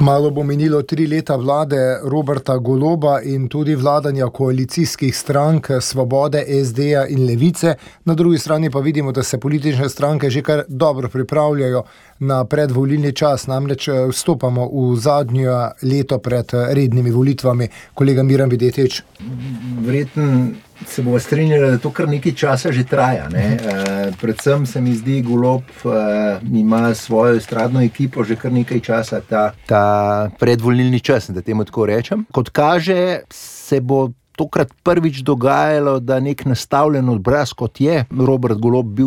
Kmalu bo minilo 3 leta vlade Roberta Goloba in tudi vladanja koalicijskih strank Svobode, SD-ja in Levice. Na drugi strani pa vidimo, da se politične stranke že kar dobro pripravljajo na predvolilni čas, namreč vstopamo v zadnjo leto pred rednimi volitvami. Kolega Miran Videtič. Verjetno se bo strinjala, da to kar nekaj časa že traja. Predvsem se mi zdi, Golob ima svojo estradno ekipo že kar nekaj časa ta predvolilni čas, da temu tako rečem. Kot kaže, se bo tokrat prvič dogajalo, da nek nastavljen obraz, kot je Robert Golob bil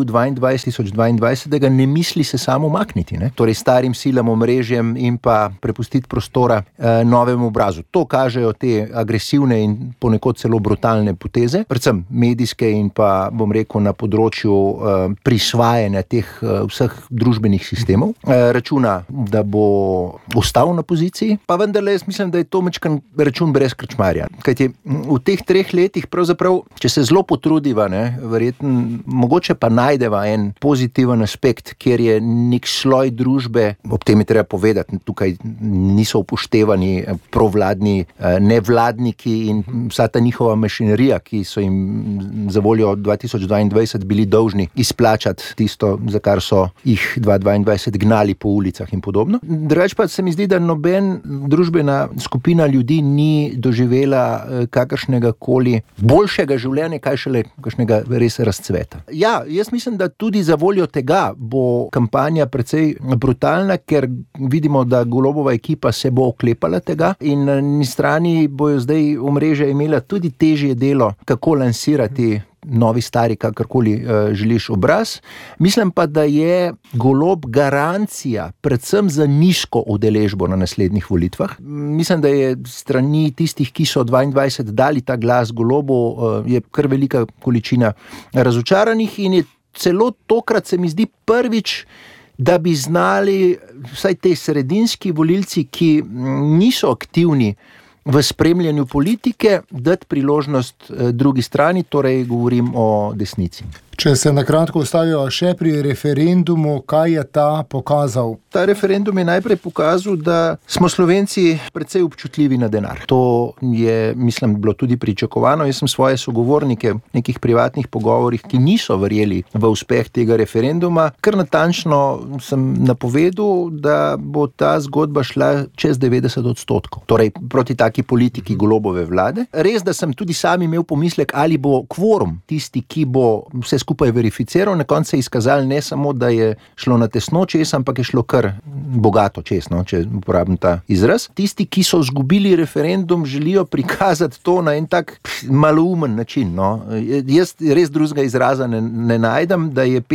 2022, da ga ne misli se samo umakniti, torej starim silam, omrežjem in pa prepustiti prostora novemu obrazu. To kažejo te agresivne in ponekod celo brutalne poteze, predvsem medijske in pa, bom rekel, na področju prisvajanja teh vseh družbenih sistemov. Računa, da bo ostal na poziciji, pa vendarle jaz mislim, da je to majčken račun brez krčmarja. Kajti v teh 3 letih pravzaprav, če se zelo potrudiva, verjetno, mogoče pa najdeva en pozitiven aspekt, kjer je nek sloj družbe, ob tem je treba povedati, tukaj niso upoštevani provladni nevladniki in vsa ta njihova mašinerija, ki so jim za voljo 2022 bili dolžni izplačati tisto, za kar so jih 2022 gnali po ulicah in podobno. Drugače pa se mi zdi, da noben družbena skupina ljudi ni doživela kakršnega koli boljšega življenja, kaj šele kakšnega res razcveta. Ja, jaz mislim, da tudi za voljo tega bo kampanja precej brutalna, ker vidimo, da Golobova ekipa se bo oklepala tega in na eni strani bojo zdaj omrežja imela tudi težje delo, kako lansirati novi, stari, kakorkoli želiš obraz. Mislim pa, da je Golob garancija predvsem za nizko udeležbo na naslednjih volitvah. Mislim, da je strani tistih, ki so 22 dali ta glas Golobu, je kar velika količina razočaranih in je celo tokrat, se mi zdi, prvič, da bi znali vsaj te sredinski volilci, ki niso aktivni v spremljanju politike, dati priložnost drugi strani, torej govorim o desnici. Če se nakratko ustavijo še pri referendumu, kaj je ta pokazal? Ta referendum je najprej pokazal, da smo Slovenci precej občutljivi na denar. To je, mislim, bilo tudi pričakovano. Jaz sem svoje sogovornike v nekih privatnih pogovorih, ki niso verjeli v uspeh tega referenduma, kar natančno sem napovedal, da bo ta zgodba šla čez 90%. Torej, proti taki politiki Golobove vlade. Res, da sem tudi sam imel pomislek, ali bo kvorum tisti, ki bo vse skupaj verificiral, na koncu se je izkazalo ne samo, da je šlo na tesno čez, ampak je šlo kar bogato čez, če uporabim ta izraz. Tisti, ki so izgubili referendum, želijo prikazati to na en tak maloumen način. Jaz res drugega izraza ne najdem, da je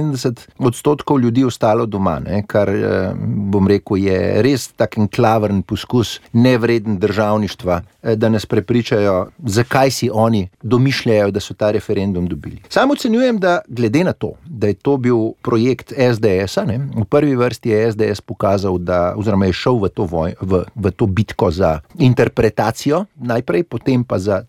75% ljudi ostalo doma, kar, bom rekel, je res tak enklavern poskus, nevreden državništva, da nas prepričajo, zakaj si oni domišljajo, da so ta referendum dobili. Samo ocenjujem, da glede na to, da je to bil projekt SDS-a, v prvi vrsti je SDS pokazal, oziroma je šel v to bitko za interpretacijo najprej, potem pa za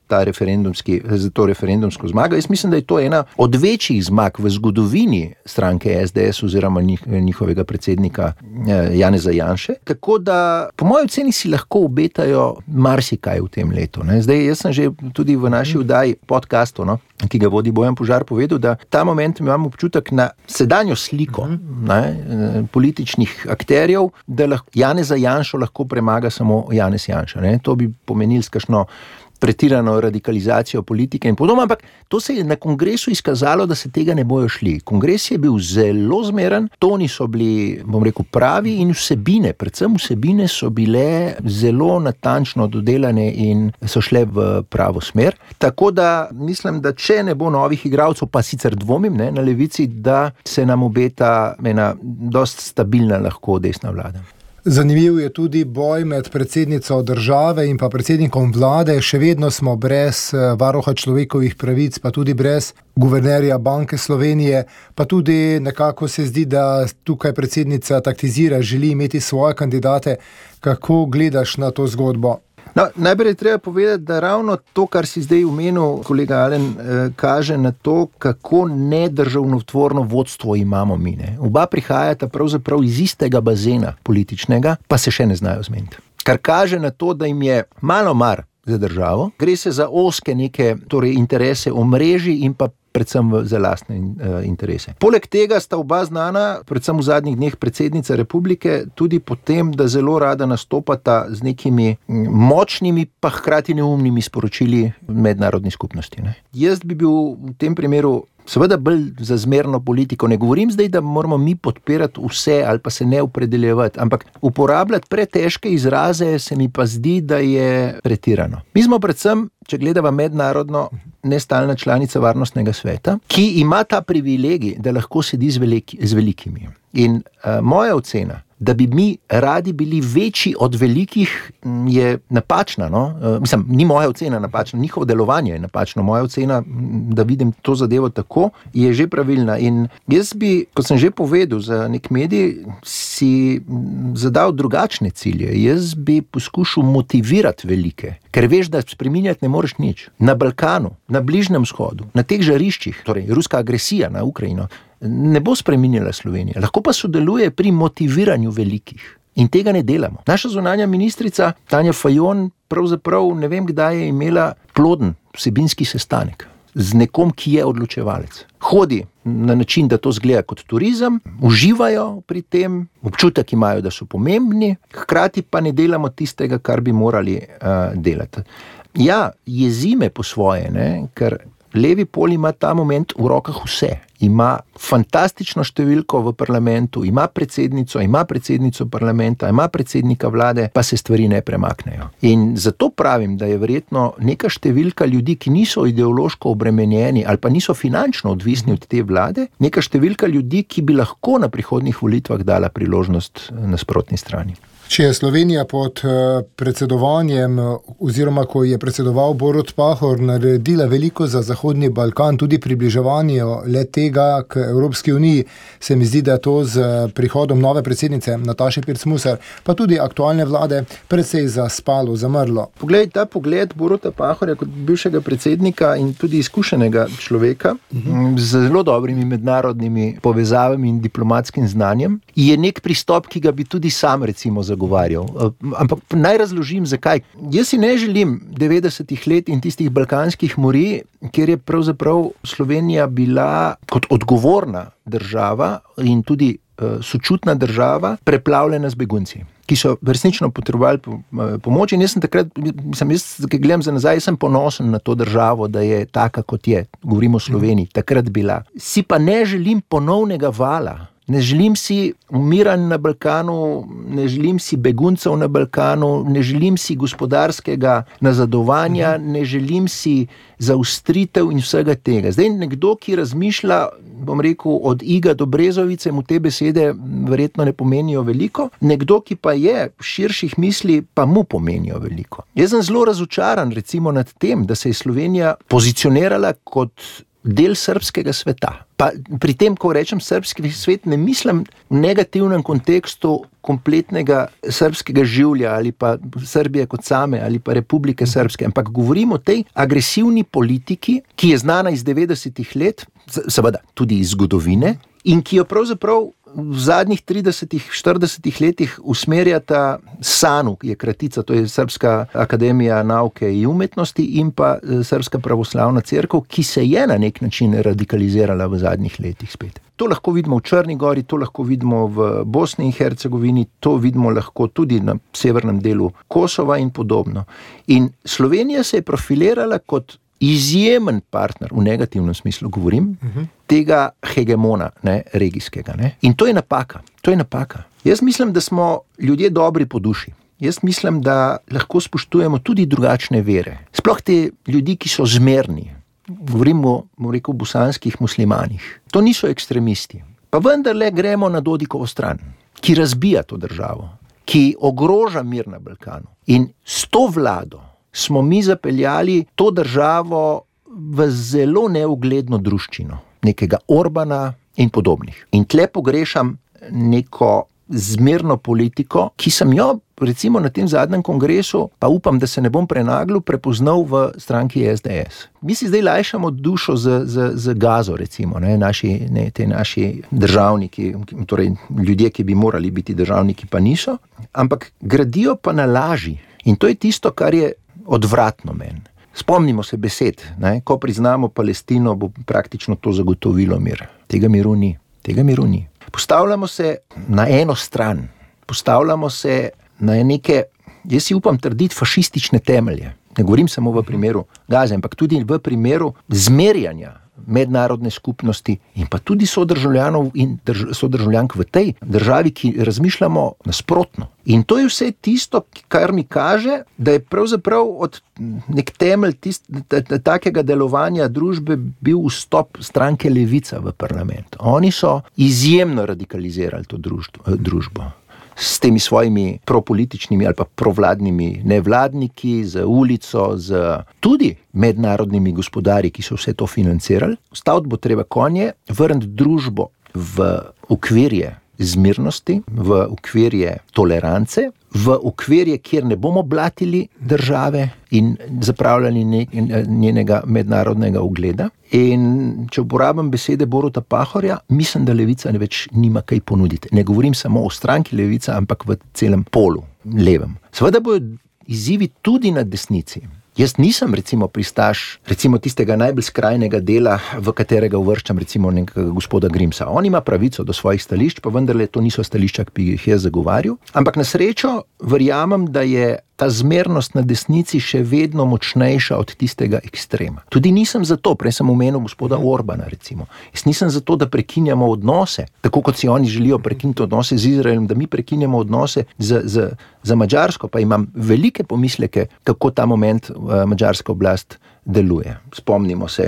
to referendumsko zmago. Jaz mislim, da je to ena od večjih zmag v zgodovini stranke SDS oziroma njihovega predsednika Janeza Janše. Tako da, po moji oceni si lahko obetajo marsikaj v tem letu. Zdaj, jaz sem že tudi v naši oddaji podcastu, ki ga vodi Bojan Požar, povedal, da ta moment imam občutek na sedanjo sliko političnih akterjev, da Janeza Janšo lahko premaga samo Janez Janša. To bi pomenilo kakšno pretirano radikalizacijo politike in podobno, ampak to se je na kongresu izkazalo, da se tega ne bojo šli. Kongres je bil zelo zmeren, toni so bili, bom rekel, pravi in vsebine, predvsem vsebine so bile zelo natančno dodelane in so šle v pravo smer. Tako da mislim, da če ne bo novih igralcev, pa sicer dvomim na levici, da se nam obeta ena dost stabilna lahko desna vlada. Zanimiv je tudi boj med predsednico države in pa predsednikom vlade. Še vedno smo brez varuha človekovih pravic, pa tudi brez guvernerja Banke Slovenije, pa tudi nekako se zdi, da tukaj predsednica taktizira, želi imeti svoje kandidate. Kako gledaš na to zgodbo? No, najprej je treba povedati, da ravno to, kar si zdaj omenil, kolega Alen, kaže na to, kako nedržavnotvorno vodstvo imamo mi. Ne. Oba prihajata pravzaprav iz istega bazena političnega, pa se še ne znajo zmeniti. Kar kaže na to, da jim je malo mar za državo. Gre se za ozke neke interese omrežij in pa predvsem za lastne interese. Poleg tega sta oba znana, predvsem v zadnjih dneh predsednica republike, tudi potem, da zelo rada nastopata z nekimi močnimi, pa hkrati neumnimi sporočili mednarodni skupnosti. Ne. Jaz bi bil v tem primeru seveda bolj za zmerno politiko. Ne govorim zdaj, da moramo mi podpirati vse ali pa se ne opredeljevati, ampak uporabljati pretežke izraze se mi pa zdi, da je pretirano. Mi smo predvsem, če gledava mednarodno, nestalna članica Varnostnega sveta, ki ima ta privilegij, da lahko sedi z velikimi. In moja ocena, da bi mi radi bili večji od velikih, je napačna. No? Mislim, ni moja ocena napačna, njihovo delovanje je napačno. Moja ocena, da vidim to zadevo tako, je že pravilna. In jaz bi, kot sem že povedal za nek medij, si zadal drugačne cilje. Jaz bi poskušal motivirati velike, ker veš, da spreminjati ne moreš nič. Na Balkanu, na Bližnjem vzhodu, na teh žariščih, torej ruska agresija na Ukrajino, ne bo spreminjala Slovenije. Lahko pa sodeluje pri motiviranju velikih. In tega ne delamo. Naša zunanja ministrica Tanja Fajon pravzaprav ne vem, kdaj je imela ploden vsebinski sestanek z nekom, ki je odločevalec. Hodi na način, da to zgleda kot turizem, uživajo pri tem, občutek imajo, da so pomembni, hkrati pa ne delamo tistega, kar bi morali delati. Ja, jezi me po svoje, ne? Ker levi pol ima ta moment v rokah vse. Ima fantastično številko v parlamentu, ima predsednico parlamenta, ima predsednika vlade, pa se stvari ne premaknejo. In zato pravim, da je verjetno neka številka ljudi, ki niso ideološko obremenjeni ali pa niso finančno odvisni od te vlade, neka številka ljudi, ki bi lahko na prihodnjih volitvah dala priložnost nasprotni strani. Če je Slovenija pod predsedovanjem oziroma ko je predsedoval Borut Pahor naredila veliko za Zahodni Balkan, tudi približevanje le tega k Evropski uniji, se mi zdi, da je to z prihodom nove predsednice Nataše Pirc-Musar, pa tudi aktualne vlade, precej zaspalo, zamrlo. Poglej, ta pogled Boruta Pahorja kot bivšega predsednika in tudi izkušenega človeka z zelo dobrimi mednarodnimi povezavami in diplomatskim znanjem je nek pristop, ki ga bi tudi sam recimo zagovarjal. Ampak naj razložim, zakaj. Jaz si ne želim 90-ih let in tistih balkanskih morij, kjer je pravzaprav Slovenija bila kot odgovorna država in tudi sočutna država preplavljena z begunci, ki so resnično potrebovali pomoč. In jaz sem takrat, ki gledam za nazaj, sem ponosen na to državo, da je taka, kot je. Govorimo o Sloveniji, takrat bila. Si pa ne želim ponovnega vala. Ne želim si umiranj na Balkanu, ne želim si beguncev na Balkanu, ne želim si gospodarskega nazadovanja, ne želim si zaustritev in vsega tega. Zdaj nekdo, ki razmišlja, bom rekel, od Iga do Brezovice, mu te besede verjetno ne pomenijo veliko, nekdo, ki pa je širših misli, pa mu pomenijo veliko. Jaz sem zelo razočaran recimo nad tem, da se je Slovenija pozicionirala kot del srbskega sveta. Pa pri tem, ko rečem srbski svet, ne mislim v negativnem kontekstu kompletnega srbskega življa ali pa Srbije kot same ali pa Republike Srpske, ampak govorim o tej agresivni politiki, ki je znana iz 90-ih let, seveda tudi iz zgodovine, in ki jo pravzaprav v zadnjih 30-40 letih usmerjata SANU, je kratica, to je Srpska akademija nauke in umetnosti, in pa Srpska pravoslavna cerkev, ki se je na nek način radikalizirala v zadnjih letih spet. To lahko vidimo v Črni gori, to lahko vidimo v Bosni in Hercegovini, to vidimo lahko tudi na severnem delu Kosova in podobno. In Slovenija se je profilirala kot izjemen partner, v negativnem smislu govorim, tega hegemona, ne, regijskega. Ne. In to je napaka. Jaz mislim, da smo ljudje dobri po duši. Jaz mislim, da lahko spoštujemo tudi drugačne vere. Sploh te ljudi, ki so zmerni. Govorimo, bom rekel, o bosanskih muslimanih. To niso ekstremisti. Pa vendarle gremo na Dodikovo stran, ki razbija to državo, ki ogroža mir na Balkanu. In s to vlado smo mi zapeljali to državo v zelo neugledno druščino, nekega Orbana in podobnih. In tle pogrešam neko zmerno politiko, ki sem jo recimo na tem zadnjem kongresu, pa upam, da se ne bom prenaglil, prepoznal v stranki SDS. Mi si zdaj lajšamo dušo z Gazo, recimo, te naši državniki, torej ljudje, ki bi morali biti državniki, pa niso, ampak gradijo pa na laži. In to je tisto, kar je odvratno meni. Spomnimo se besed, ko priznamo Palestino, bo praktično to zagotovilo mir. Tega miru ni. Postavljamo se na eno stran, postavljamo se na neke, jaz si upam trditi, fašistične temelje. Ne govorim samo v primeru Gaze, ampak tudi v primeru zmerjanja mednarodne skupnosti in pa tudi sodržavljanov in sodržavljank v tej državi, ki razmišljamo nasprotno. In to je vse tisto, kar mi kaže, da je pravzaprav od nek temelj takega delovanja družbe bil vstop stranke Levica v parlament. Oni so izjemno radikalizirali to družbo. S temi svojimi propolitičnimi ali pa provladnimi nevladniki, z ulico, z tudi mednarodnimi gospodarji, ki so vse to financirali. Staviti bo treba konje, vrniti družbo v okvirje zmirnosti, v okvirje tolerance, v okvirje, kjer ne bomo blatili države in zapravljali njenega mednarodnega ugleda. In če uporabim besede Boruta Pahorja, mislim, da Levica več nima kaj ponuditi. Ne govorim samo o stranki Levica, ampak v celem polu, levem. Seveda bojo izzivi tudi na desnici. Jaz nisem recimo pristaš tistega najbolj skrajnega dela, v katerega uvrščam recimo nekega gospoda Grimsa. On ima pravico do svojih stališč, pa vendarle to niso stališča, ki bi jih jaz zagovarjal. Ampak na srečo verjamem, da je ta zmernost na desnici še vedno močnejša od tistega ekstrema. Tudi nisem za to, prej sem omenil gospoda Orbana recimo. Jaz nisem za to, da prekinjamo odnose, tako kot si oni želijo prekiniti odnose z Izraelom, da mi prekinjamo odnose z Madžarsko, pa imam velike pomisleke, kako ta moment madžarska oblast deluje. Spomnimo se,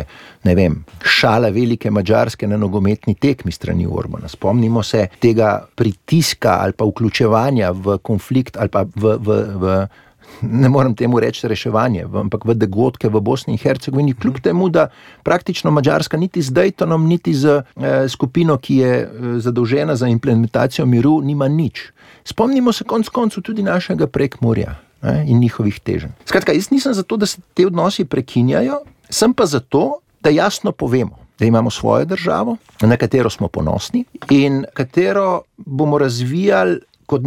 šala velike Madžarske na nogometni tekmi strani Orbana. Spomnimo se tega pritiska ali pa vključevanja v konflikt ali pa v ne morem temu reči reševanje, ampak v dogodke v Bosni in Hercegovini, kljub temu, da praktično Madžarska niti z Daytonom, niti z skupino, ki je zadolžena za implementacijo miru, nima nič. Spomnimo se konec koncev tudi našega Prekmurja in njihovih teženj. Skratka, jaz nisem za to, da se te odnosi prekinjajo, sem pa za to, da jasno povemo, da imamo svojo državo, na katero smo ponosni in katero bomo razvijali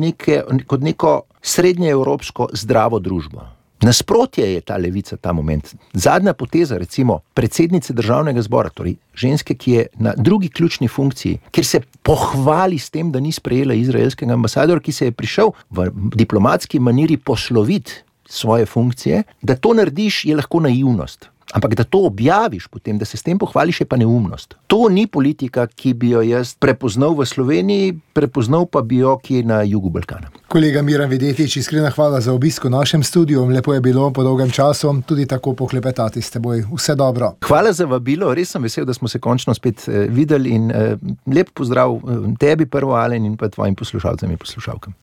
kot neko srednjeevropsko zdravo družbo. Nasprotje je ta Levica ta moment. Zadnja poteza, recimo, predsednice državnega zbora, torej ženske, ki je na drugi ključni funkciji, kjer se pohvali s tem, da ni sprejela izraelskega ambasadora, ki se je prišel v diplomatski maniri posloviti svoje funkcije, da to narediš, je lahko naivnost. Ampak da to objaviš potem, da se s tem pohvališ, je pa neumnost. To ni politika, ki bi jo jaz prepoznal v Sloveniji, prepoznal pa bi jo kje na jugu Balkana. Kolega Miran Videtič, iskrena hvala za obisk v našem studiu. Lepo je bilo po dolgem času tudi tako poklepetati s teboj. Vse dobro. Hvala za vabilo, res sem vesel, da smo se končno spet videli in lep pozdrav tebi prvo, Alen, in pa tvojim poslušalcem in poslušalkam.